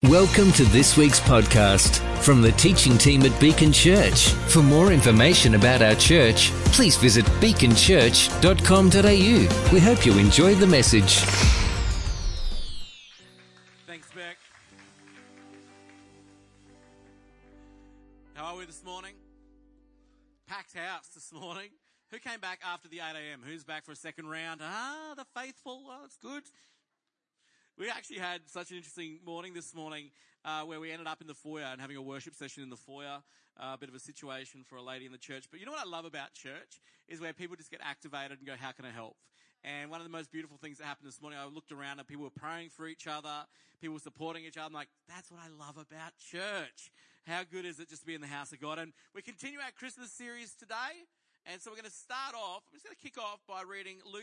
Welcome to this week's podcast from the teaching team at Beacon Church. For more information about our church, please visit beaconchurch.com.au. We hope you enjoy the message. Thanks, Beck. How are we this morning? Packed house this morning. Who came back after the 8 a.m.? Who's back for a second round? The faithful. Oh, that's good. We actually had such an interesting morning this morning where we ended up in the foyer and having a worship session in the foyer. A bit of a situation for a lady in the church. But you know what I love about church is where people just get activated and go, how can I help? And one of the most beautiful things that happened this morning, I looked around and people were praying for each other. People were supporting each other. I'm like, that's what I love about church. How good is it just to be in the house of God? And we continue our Christmas series today. And so we're going to start off, I'm just going to kick off by reading Luke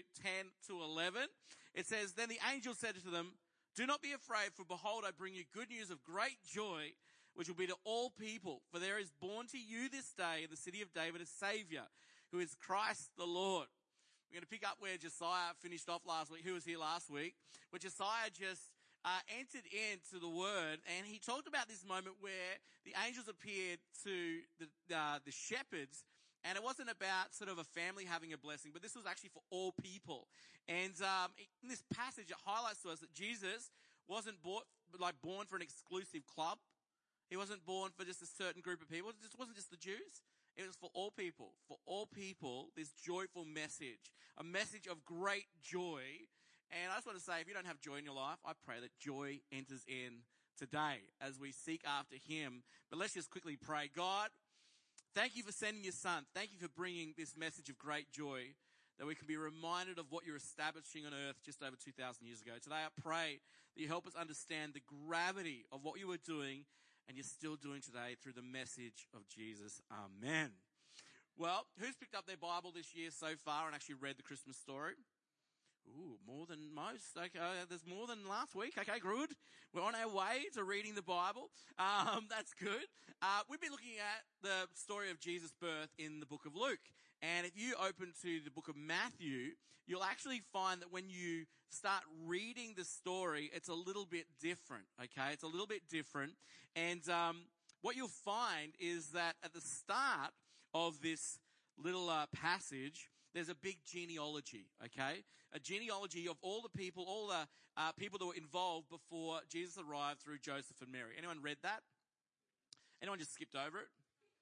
2:10-11. It says, Then the angel said to them, Do not be afraid, for behold, I bring you good news of great joy, which will be to all people. For there is born to you this day in the city of David a Saviour, who is Christ the Lord. We're going to pick up where Josiah finished off last week, who was here last week, where Josiah just entered into the word, and he talked about this moment where the angels appeared to the shepherds. And it wasn't about sort of a family having a blessing, but this was actually for all people. And in this passage, it highlights to us that Jesus wasn't born for an exclusive club. He wasn't born for just a certain group of people. It wasn't just the Jews. It was for all people. For all people, this joyful message, a message of great joy. And I just want to say, if you don't have joy in your life, I pray that joy enters in today as we seek after Him. But let's just quickly pray. God, thank you for sending your Son. Thank you for bringing this message of great joy, that we can be reminded of what you're establishing on earth just over 2,000 years ago. Today I pray that you help us understand the gravity of what you were doing and you're still doing today through the message of Jesus. Amen. Well, who's picked up their Bible this year so far and actually read the Christmas story? Ooh, more than most. Okay, there's more than last week. Okay, good. We're on our way to reading the Bible. That's good. We've been looking at the story of Jesus' birth in the book of Luke. And if you open to the book of Matthew, you'll actually find that when you start reading the story, it's a little bit different. Okay, it's a little bit different. And what you'll find is that at the start of this little passage, there's a big genealogy, okay? A genealogy of all the people that were involved before Jesus arrived through Joseph and Mary. Anyone read that? Anyone just skipped over it?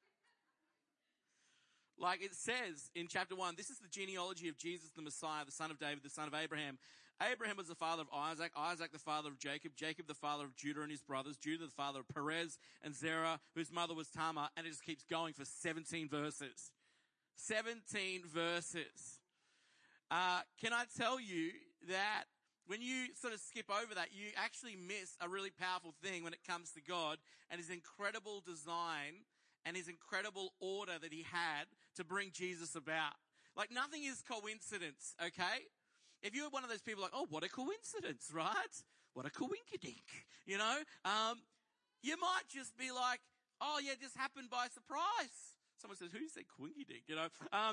Like it says in chapter 1, this is the genealogy of Jesus the Messiah, the son of David, the son of Abraham. Abraham was the father of Isaac, Isaac the father of Jacob, Jacob the father of Judah and his brothers, Judah the father of Perez and Zerah, whose mother was Tamar, and it just keeps going for 17 verses. 17 verses. Can I tell you that when you sort of skip over that, you actually miss a really powerful thing when it comes to God and His incredible design and His incredible order that He had to bring Jesus about. Like nothing is coincidence, okay? If you're one of those people like, oh, what a coincidence, right? What a coinkydink, you know? You might just be like, oh yeah, this happened by surprise. Someone says, who said quinky dink, you know?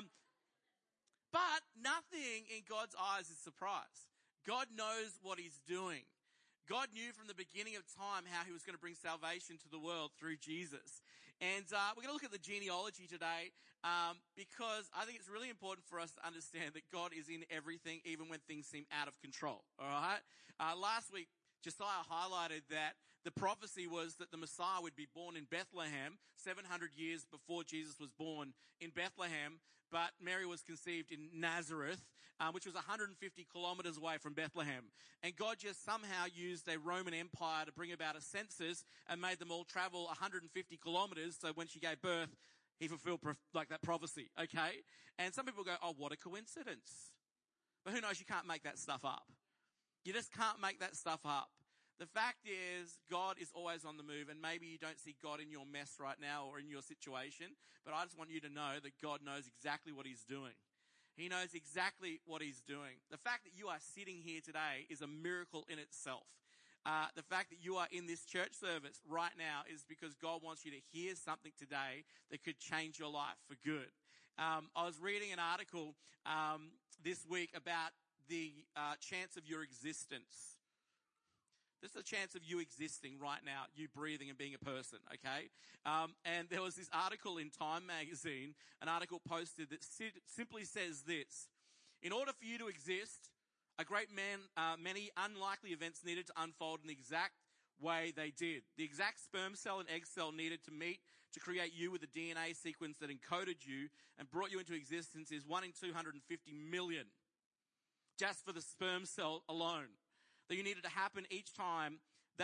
But nothing in God's eyes is surprise. God knows what He's doing. God knew from the beginning of time how He was going to bring salvation to the world through Jesus. And we're going to look at the genealogy today because I think it's really important for us to understand that God is in everything, even when things seem out of control, all right? Last week, Josiah highlighted that the prophecy was that the Messiah would be born in Bethlehem 700 years before Jesus was born in Bethlehem, but Mary was conceived in Nazareth, which was 150 kilometers away from Bethlehem. And God just somehow used a Roman Empire to bring about a census and made them all travel 150 kilometers, so when she gave birth, He fulfilled like that prophecy, okay? And some people go, oh, what a coincidence. But who knows, you can't make that stuff up. You just can't make that stuff up. The fact is, God is always on the move, and maybe you don't see God in your mess right now or in your situation, but I just want you to know that God knows exactly what He's doing. He knows exactly what He's doing. The fact that you are sitting here today is a miracle in itself. The fact that you are in this church service right now is because God wants you to hear something today that could change your life for good. I was reading an article this week about the chance of your existence. This is a chance of you existing right now, you breathing and being a person, okay? And there was this article in Time magazine, an article posted that simply says this: in order for you to exist, many unlikely events needed to unfold in the exact way they did. The exact sperm cell and egg cell needed to meet to create you with a DNA sequence that encoded you and brought you into existence is 1 in 250 million. Just for the sperm cell alone. That needed to happen each time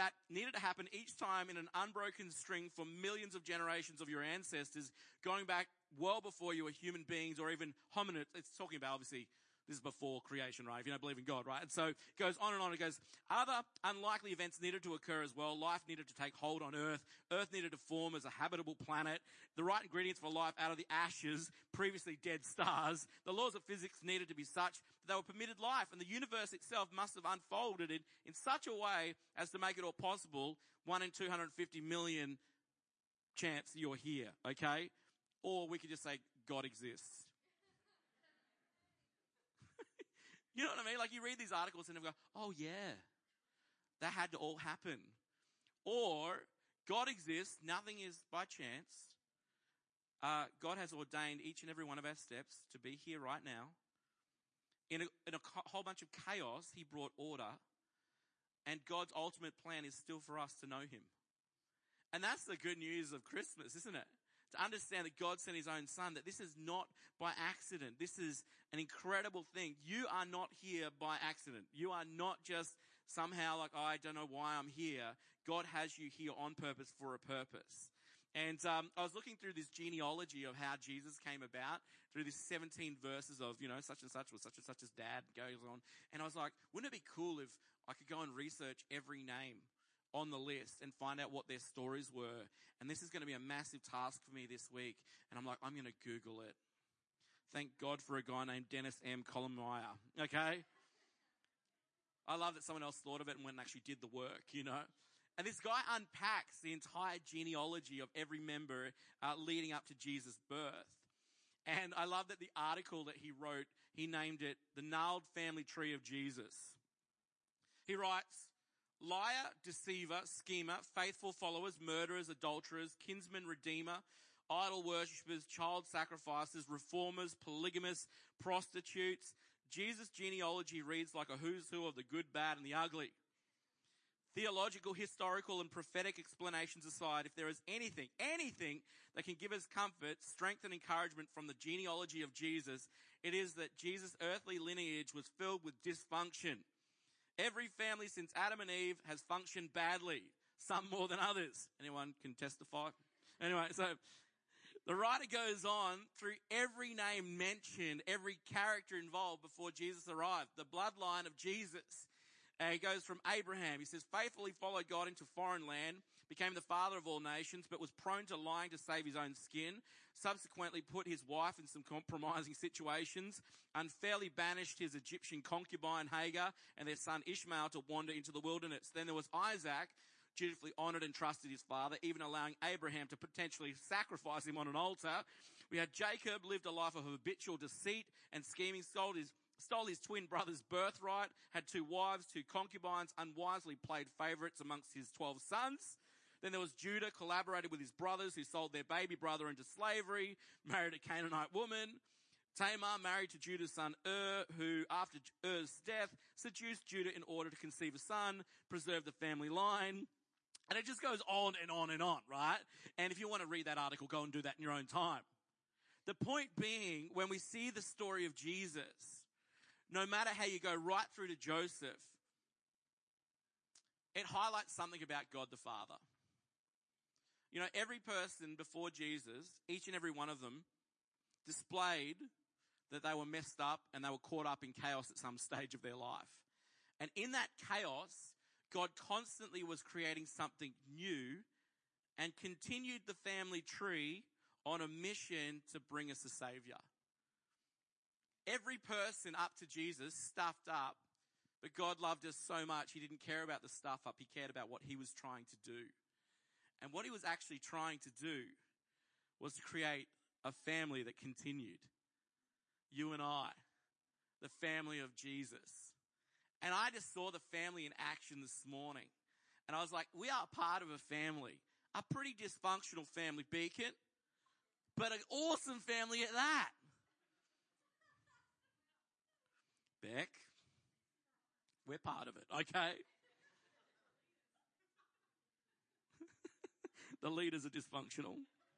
in an unbroken string for millions of generations of your ancestors, going back well before you were human beings or even hominids. It's talking about, obviously, this is before creation, right? If you don't believe in God, right? And so it goes on and on. It goes, other unlikely events needed to occur as well. Life needed to take hold on Earth. Earth needed to form as a habitable planet. The right ingredients for life out of the ashes, previously dead stars. The laws of physics needed to be such that they were permitted life. And the universe itself must have unfolded in such a way as to make it all possible. 1 in 250 million chance you're here, okay? Or we could just say God exists. You know what I mean? Like, you read these articles and you go, oh yeah, that had to all happen. Or, God exists, nothing is by chance. God has ordained each and every one of our steps to be here right now. In a whole bunch of chaos, he brought order. And God's ultimate plan is still for us to know him. And that's the good news of Christmas, isn't it? To understand that God sent his own son, that this is not by accident. This is an incredible thing. You are not here by accident. You are not just somehow like, oh, I don't know why I'm here. God has you here on purpose for a purpose. And I was looking through this genealogy of how Jesus came about, through these 17 verses of, such and such was such and such's dad, goes on. And I was like, wouldn't it be cool if I could go and research every name on the list and find out what their stories were. And this is going to be a massive task for me this week. And I'm like, I'm going to Google it. Thank God for a guy named Dennis M. Colummeyer. Okay? I love that someone else thought of it and went and actually did the work, And this guy unpacks the entire genealogy of every member leading up to Jesus' birth. And I love that the article that he wrote, he named it The Gnarled Family Tree of Jesus. He writes, liar, deceiver, schemer, faithful followers, murderers, adulterers, kinsman redeemer, idol worshippers, child sacrificers, reformers, polygamists, prostitutes. Jesus' genealogy reads like a who's who of the good, bad, and the ugly. Theological, historical, and prophetic explanations aside, if there is anything that can give us comfort, strength, and encouragement from the genealogy of Jesus, it is that Jesus' earthly lineage was filled with dysfunction. Every family since Adam and Eve has functioned badly, some more than others. Anyone can testify? Anyway, so the writer goes on through every name mentioned, every character involved before Jesus arrived, the bloodline of Jesus. He goes from Abraham. He says, faithfully followed God into foreign land, became the father of all nations, but was prone to lying to save his own skin, subsequently put his wife in some compromising situations, unfairly banished his Egyptian concubine Hagar and their son Ishmael to wander into the wilderness. Then there was Isaac, dutifully honored and trusted his father, even allowing Abraham to potentially sacrifice him on an altar. We had Jacob, lived a life of habitual deceit and scheming, stole his twin brother's birthright, had 2 wives, 2 concubines, unwisely played favorites amongst his 12 sons. Then there was Judah, collaborated with his brothers who sold their baby brother into slavery, married a Canaanite woman. Tamar married to Judah's son who, after Er's death, seduced Judah in order to conceive a son, preserve the family line. And it just goes on and on and on, right? And if you want to read that article, go and do that in your own time. The point being, when we see the story of Jesus, no matter how you go right through to Joseph, it highlights something about God the Father. Every person before Jesus, each and every one of them, displayed that they were messed up and they were caught up in chaos at some stage of their life. And in that chaos, God constantly was creating something new and continued the family tree on a mission to bring us a Savior. Every person up to Jesus stuffed up, but God loved us so much, he didn't care about the stuff up, he cared about what he was trying to do. And what he was actually trying to do was to create a family that continued. You and I, the family of Jesus. And I just saw the family in action this morning. And I was like, we are part of a family, a pretty dysfunctional family, Beacon, but an awesome family at that. Beck, we're part of it, okay? The leaders are dysfunctional.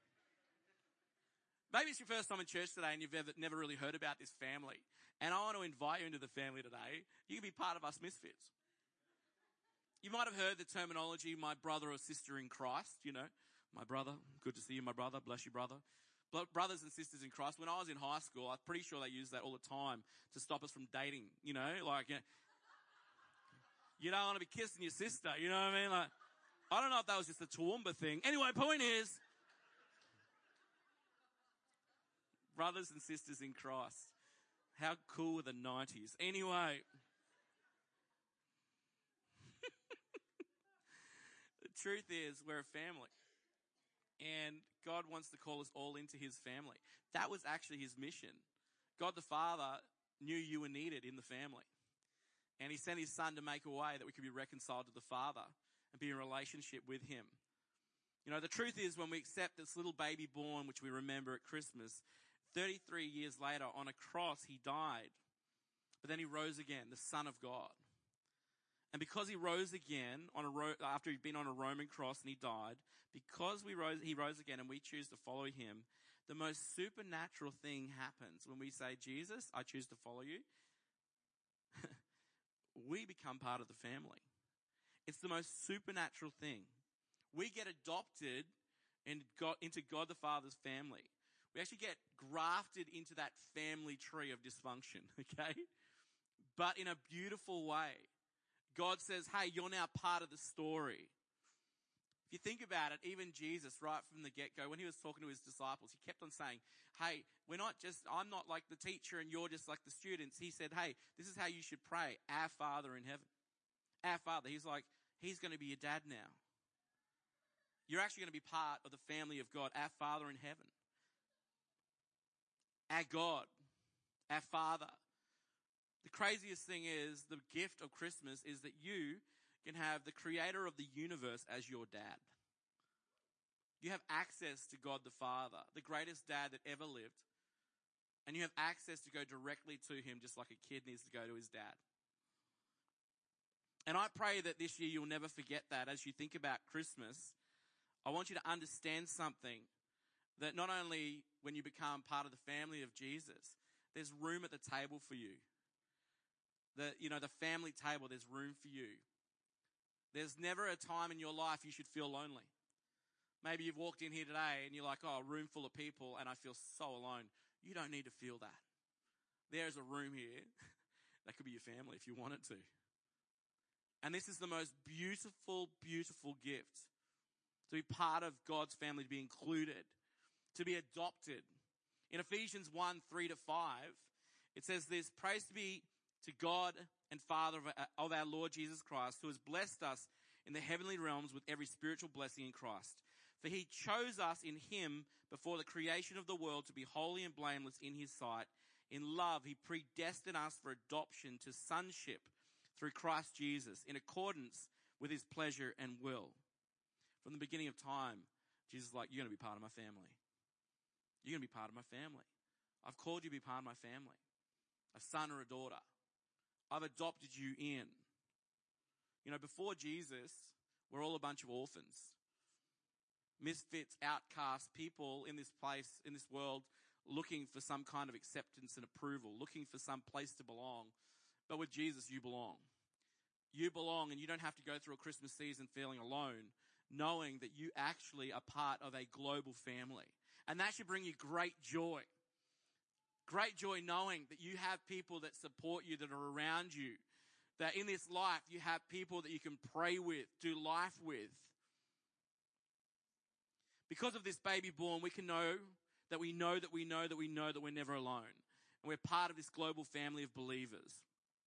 Maybe it's your first time in church today and you've never really heard about this family. And I want to invite you into the family today. You can be part of us misfits. You might have heard the terminology, my brother or sister in Christ, you know. My brother, good to see you, my brother, bless you, brother. Brothers and sisters in Christ. When I was in high school, I'm pretty sure they used that all the time to stop us from dating, you know. Like, you don't want to be kissing your sister, you know what I mean? Like, I don't know if that was just a Toowoomba thing. Anyway, point is, brothers and sisters in Christ. How cool were the 90s? Anyway. The truth is, we're a family. And God wants to call us all into his family. That was actually his mission. God the Father knew you were needed in the family. And he sent his son to make a way that we could be reconciled to the Father and be in relationship with him. You know, the truth is, when we accept this little baby born, which we remember at Christmas, 33 years later on a cross, he died. But then he rose again, the Son of God. And because he rose again after he'd been on a Roman cross and he died, because he rose again and we choose to follow him, the most supernatural thing happens when we say, Jesus, I choose to follow you. We become part of the family. It's the most supernatural thing. We get adopted into God the Father's family. We actually get grafted into that family tree of dysfunction, okay? But in a beautiful way. God says, hey, you're now part of the story. If you think about it, even Jesus, right from the get-go, when he was talking to his disciples, he kept on saying, hey, I'm not like the teacher and you're just like the students. He said, hey, this is how you should pray. Our Father in heaven. Our Father. He's like, he's going to be your dad now. You're actually going to be part of the family of God. Our Father in heaven. Our God. Our Father. The craziest thing is, the gift of Christmas is that you can have the creator of the universe as your dad. You have access to God the Father, the greatest dad that ever lived. And you have access to go directly to him just like a kid needs to go to his dad. And I pray that this year you'll never forget that as you think about Christmas. I want you to understand something, that not only when you become part of the family of Jesus, there's room at the table for you. The family table, there's room for you. There's never a time in your life you should feel lonely. Maybe you've walked in here today and you're like, oh, a room full of people and I feel so alone. You don't need to feel that. There's a room here that could be your family if you wanted to. And this is the most beautiful, beautiful gift. To be part of God's family, to be included, to be adopted. In Ephesians 1:3-5, it says this, praise be to God and Father of our Lord Jesus Christ, who has blessed us in the heavenly realms with every spiritual blessing in Christ. For he chose us in him before the creation of the world to be holy and blameless in his sight. In love, he predestined us for adoption to sonship through Christ Jesus, in accordance with his pleasure and will. From the beginning of time, Jesus is like, you're going to be part of my family. You're going to be part of my family. I've called you to be part of my family. A son or a daughter. I've adopted you in. You know, before Jesus, we're all a bunch of orphans. Misfits, outcasts, people in this place, in this world, looking for some kind of acceptance and approval, looking for some place to belong. But with Jesus, you belong. You belong, and you don't have to go through a Christmas season feeling alone, knowing that you actually are part of a global family. And that should bring you great joy. Great joy knowing that you have people that support you, that are around you. That in this life, you have people that you can pray with, do life with. Because of this baby born, we can know that we know that we know that we know that we're never alone. And we're part of this global family of believers.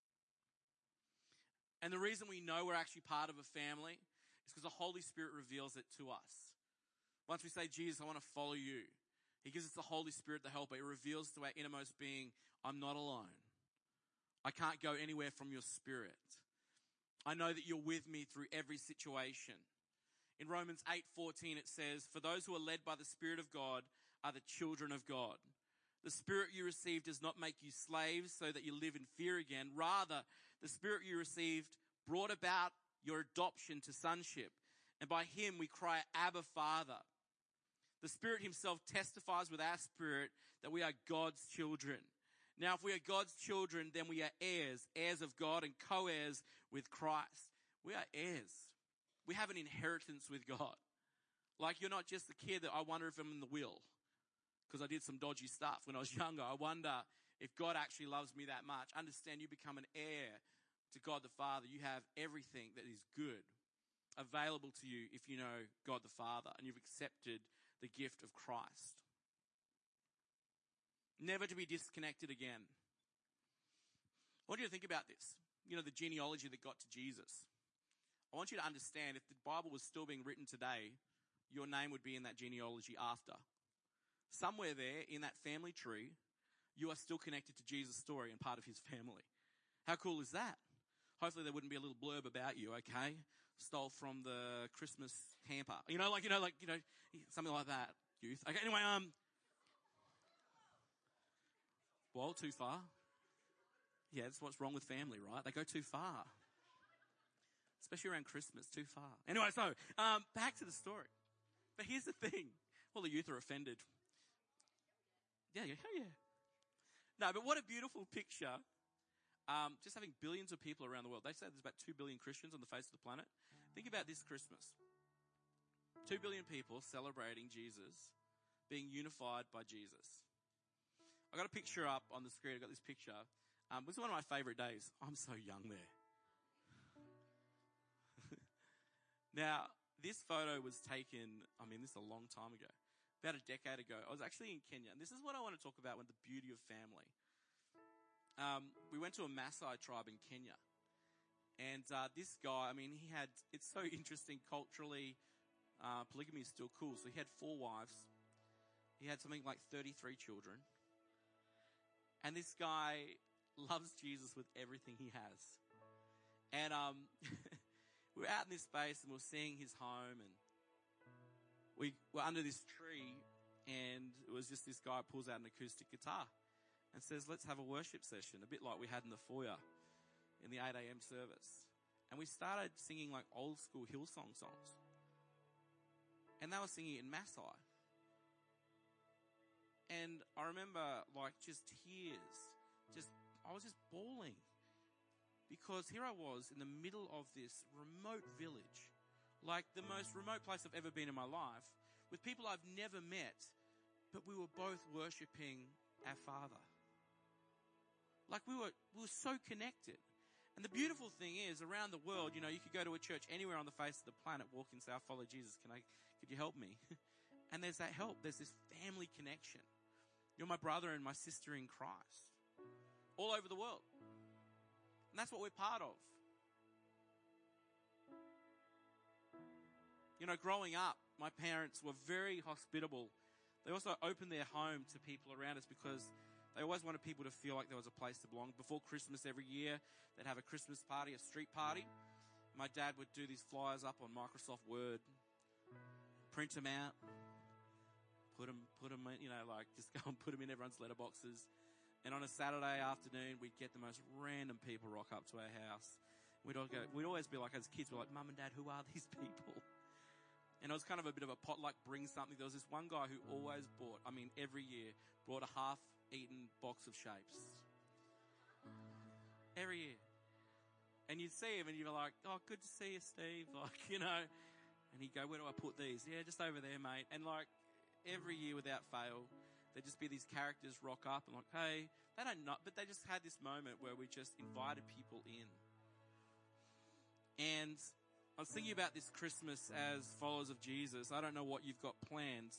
And the reason we know we're actually part of a family is because the Holy Spirit reveals it to us. Once we say, Jesus, I want to follow you. He gives us the Holy Spirit, the helper. It reveals to our innermost being, I'm not alone. I can't go anywhere from your spirit. I know that you're with me through every situation. In Romans 8:14 it says, for those who are led by the Spirit of God are the children of God. The Spirit you received does not make you slaves so that you live in fear again. Rather, the Spirit you received brought about your adoption to sonship. And by him we cry, Abba, Father. The Spirit himself testifies with our spirit that we are God's children. Now, if we are God's children, then we are heirs, heirs of God and co-heirs with Christ. We are heirs. We have an inheritance with God. Like, you're not just the kid that I wonder if I'm in the will because I did some dodgy stuff when I was younger. I wonder if God actually loves me that much. Understand, you become an heir to God the Father. You have everything that is good available to you if you know God the Father and you've accepted the gift of Christ. Never to be disconnected again. I want you to think about this. You know, the genealogy that got to Jesus. I want you to understand, if the Bible was still being written today, your name would be in that genealogy after. Somewhere there in that family tree, you are still connected to Jesus' story and part of his family. How cool is that? Hopefully there wouldn't be a little blurb about you, okay? Stole from the Christmas hamper. Something like that, youth. Okay, anyway, well, too far. Yeah, that's what's wrong with family, right? They go too far. Especially around Christmas, too far. Anyway, so, back to the story. But here's the thing. Well, the youth are offended. Yeah. No, but what a beautiful picture. Just having billions of people around the world. They say there's about 2 billion Christians on the face of the planet. Think about this Christmas. 2 billion people celebrating Jesus, being unified by Jesus. I got a picture up on the screen. I got this picture. This is one of my favorite days. I'm so young there. Now, this photo was taken, this is a long time ago, about a decade ago. I was actually in Kenya, and this is what I want to talk about with the beauty of family. We went to a Maasai tribe in Kenya, and this guy, it's so interesting culturally. Polygamy is still cool. So he had 4 wives. He had something like 33 children. And this guy loves Jesus with everything he has. And we were out in this space and we were seeing his home, and we were under this tree, and it was just this guy pulls out an acoustic guitar and says, let's have a worship session, a bit like we had in the foyer in the 8 a.m. service. And we started singing like old school Hillsong songs. And they were singing it in Maasai. And I remember just tears. I was just bawling. Because here I was in the middle of this remote village, like the most remote place I've ever been in my life, with people I've never met, but we were both worshipping our Father. Like we were so connected. And the beautiful thing is, around the world, you could go to a church anywhere on the face of the planet, walk in and say, I follow Jesus. Could you help me? And there's that help. There's this family connection. You're my brother and my sister in Christ. All over the world. And that's what we're part of. Growing up, my parents were very hospitable. They also opened their home to people around us because they always wanted people to feel like there was a place to belong. Before Christmas every year, they'd have a Christmas party, a street party. My dad would do these flyers up on Microsoft Word, print them out, put them in, just go and put them in everyone's letterboxes. And on a Saturday afternoon, we'd get the most random people rock up to our house. We'd always be like, as kids, we're like, Mum and Dad, who are these people? And it was kind of a bit of a potluck, bring something. There was this one guy who always every year, brought a half-eaten box of shapes. Every year. And you'd see him and you'd be like, oh, good to see you, Steve. And he'd go, where do I put these? Yeah, just over there, mate. And every year without fail, there'd just be these characters rock up and hey, they don't know, but they just had this moment where we just invited people in. And I was thinking about this Christmas as followers of Jesus. I don't know what you've got planned.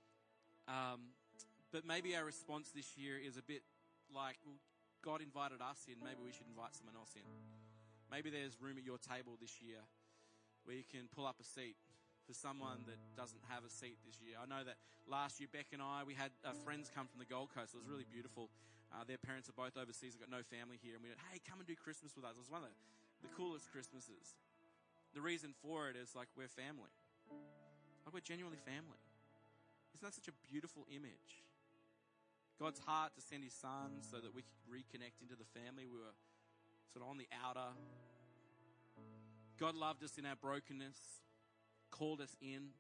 But maybe our response this year is a bit like, well, God invited us in. Maybe we should invite someone else in. Maybe there's room at your table this year where you can pull up a seat for someone that doesn't have a seat this year. I know that last year, Beck and I, we had friends come from the Gold Coast. It was really beautiful. Their parents are both overseas. They've got no family here. And we went, hey, come and do Christmas with us. It was one of the the coolest Christmases. The reason for it is like we're family. Like we're genuinely family. Isn't that such a beautiful image? God's heart to send his son so that we could reconnect into the family. We were sort of on the outer. God loved us in our brokenness, called us in.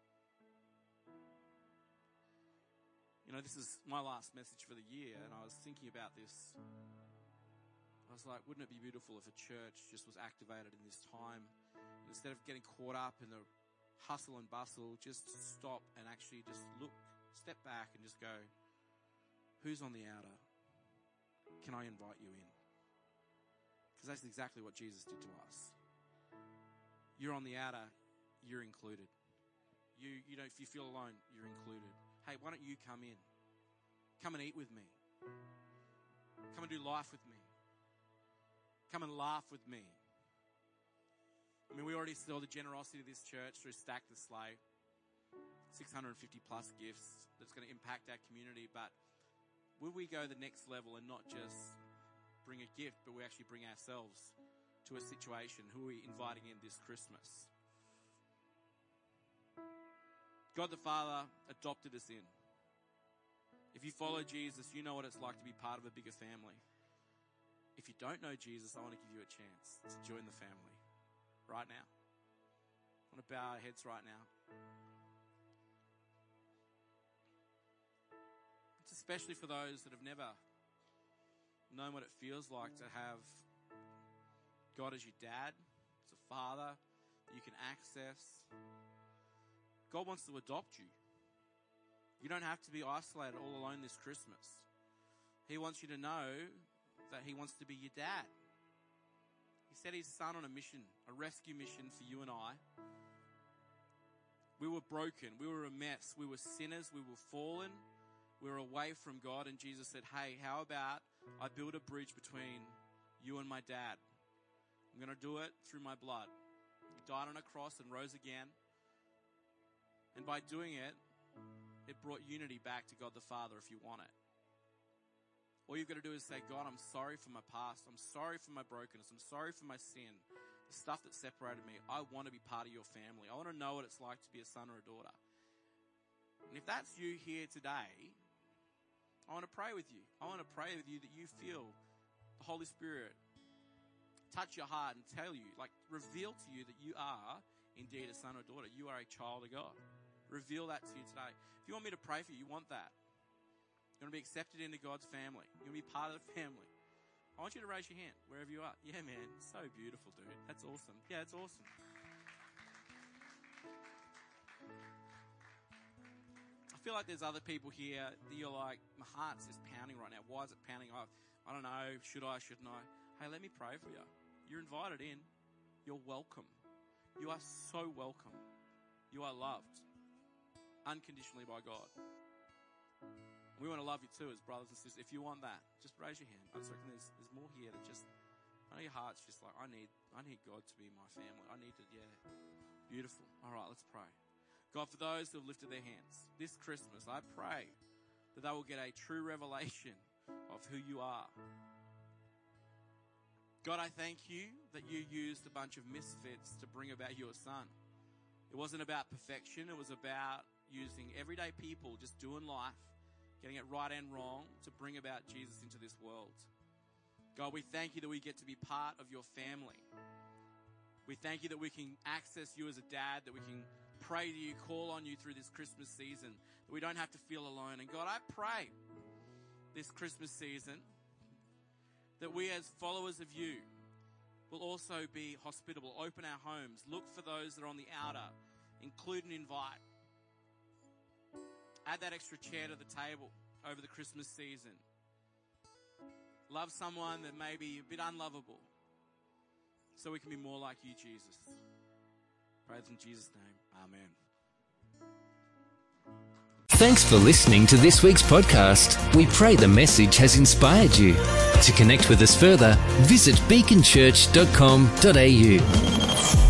You know, this is my last message for the year, and I was thinking about this. I was like, wouldn't it be beautiful if a church just was activated in this time? And instead of getting caught up in the hustle and bustle, just stop and actually just look, step back and just go, who's on the outer? Can I invite you in? Because that's exactly what Jesus did to us. You're on the outer, you're included. You know, if you feel alone, you're included. Hey, why don't you come in? Come and eat with me. Come and do life with me. Come and laugh with me. I mean, we already saw the generosity of this church through Stack the Slay. 650 plus gifts that's going to impact our community, but will we go the next level and not just bring a gift, but we actually bring ourselves to a situation? Who are we inviting in this Christmas? God the Father adopted us in. If you follow Jesus, you know what it's like to be part of a bigger family. If you don't know Jesus, I want to give you a chance to join the family right now. I want to bow our heads right now. It's especially for those that have never known what it feels like to have God as your dad, as a father that you can access. God wants to adopt you. You don't have to be isolated all alone this Christmas. He wants you to know that he wants to be your dad. He set his son on a mission, a rescue mission for you and I. We were broken. We were a mess. We were sinners. We were fallen. We were away from God. And Jesus said, hey, how about I build a bridge between you and my dad? I'm going to do it through my blood. He died on a cross and rose again. And by doing it, it brought unity back to God the Father if you want it. All you've got to do is say, God, I'm sorry for my past. I'm sorry for my brokenness. I'm sorry for my sin. The stuff that separated me. I want to be part of your family. I want to know what it's like to be a son or a daughter. And if that's you here today, I want to pray with you. I want to pray with you that you feel the Holy Spirit touch your heart and tell you, like reveal to you that you are indeed a son or daughter. You are a child of God. Reveal that to you today. If you want me to pray for you, you want that. You want to be accepted into God's family. You want to be part of the family. I want you to raise your hand wherever you are. Yeah, man. So beautiful, dude. That's awesome. Yeah, it's awesome. I feel like there's other people here that you're like, my heart's just pounding right now. Why is it pounding? I don't know. Should I? Shouldn't I? Hey, let me pray for you. You're invited in. You're welcome. You are so welcome. You are loved unconditionally by God. We want to love you too as brothers and sisters. If you want that, just raise your hand. I just reckon there's more here that just, I know your heart's just like, I need God to be my family. I need to, yeah. Beautiful. All right, let's pray. God, for those who have lifted their hands this Christmas, I pray that they will get a true revelation of who you are. God, I thank you that you used a bunch of misfits to bring about your son. It wasn't about perfection. It was about using everyday people just doing life, getting it right and wrong to bring about Jesus into this world. God, we thank you that we get to be part of your family. We thank you that we can access you as a dad, that we can pray to you, call on you through this Christmas season, that we don't have to feel alone. And God, I pray this Christmas season that we as followers of you will also be hospitable, open our homes, look for those that are on the outer, include and invite. Add that extra chair to the table over the Christmas season. Love someone that may be a bit unlovable so we can be more like you, Jesus. Praise in Jesus' name. Amen. Thanks for listening to this week's podcast. We pray the message has inspired you. To connect with us further, visit beaconchurch.com.au.